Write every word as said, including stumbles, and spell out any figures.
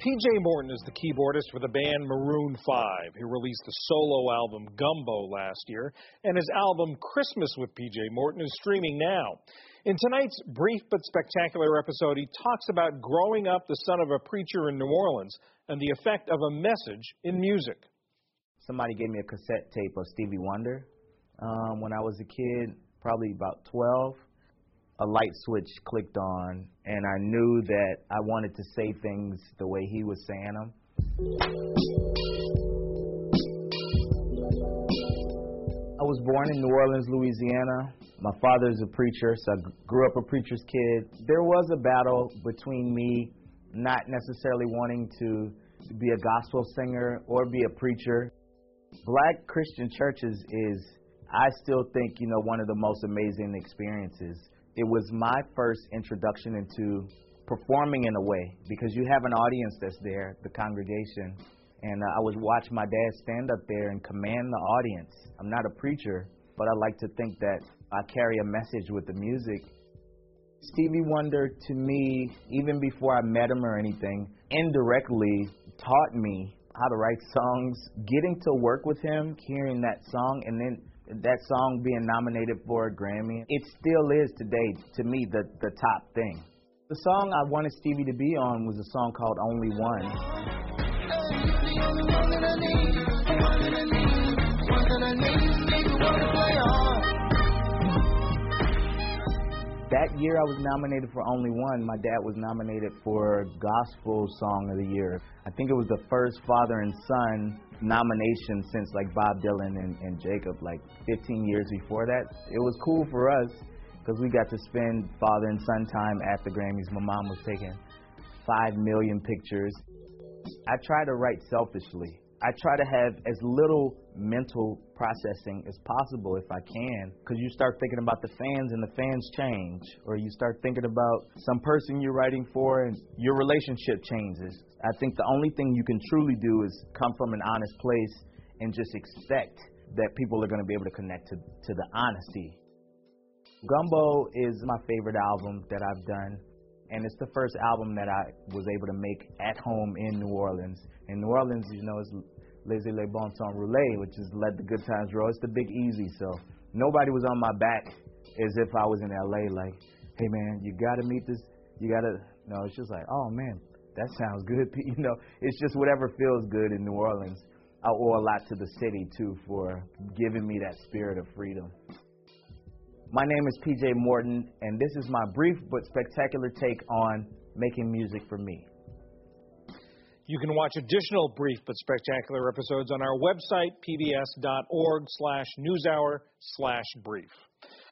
P J Morton is the keyboardist for the band Maroon five. He released the solo album Gumbo last year, and his album Christmas with P J Morton is streaming now. In tonight's brief but spectacular episode, he talks about growing up the son of a preacher in New Orleans and the effect of a message in music. Somebody gave me a cassette tape of Stevie Wonder um, when I was a kid, probably about twelve. A light switch clicked on, and I knew that I wanted to say things the way he was saying them. I was born in New Orleans, Louisiana. My father is a preacher, so I grew up a preacher's kid. There was a battle between me not necessarily wanting to be a gospel singer or be a preacher. Black Christian churches is, I still think, you know, one of the most amazing experiences. It was my first introduction into performing in a way, because you have an audience that's there, the congregation, and uh, I would watch my dad stand up there and command the audience. I'm not a preacher, but I like to think that I carry a message with the music. Stevie Wonder, to me, even before I met him or anything, indirectly taught me how to write songs. Getting to work with him, hearing that song, and then that song being nominated for a Grammy, it still is today, to me, the, the top thing. The song I wanted Stevie to be on was a song called Only One. That year I was nominated for Only One. My dad was nominated for Gospel Song of the Year. I think it was the first father and son nomination since like Bob Dylan and, and Jacob, like fifteen years before that. It was cool for us because we got to spend father and son time at the Grammys. My mom was taking five million pictures. I try to write selfishly. I try to have as little mental processing as possible if I can, because you start thinking about the fans and the fans change, or you start thinking about some person you're writing for and your relationship changes. I think the only thing you can truly do is come from an honest place and just expect that people are going to be able to connect to, to the honesty. Gumbo is my favorite album that I've done, and it's the first album that I was able to make at home in New Orleans. In New Orleans, you know, it's Laissez les bon temps rouler, which is let the good times roll. It's the Big Easy, so nobody was on my back as if I was in L A like, hey man, you gotta meet this, you gotta, no, it's just like, oh man, that sounds good. You know, it's just whatever feels good in New Orleans. I owe a lot to the city too for giving me that spirit of freedom. My name is P J Morton, and this is my brief but spectacular take on making music for me. You can watch additional brief but spectacular episodes on our website, pbs.org slash newshour slash brief.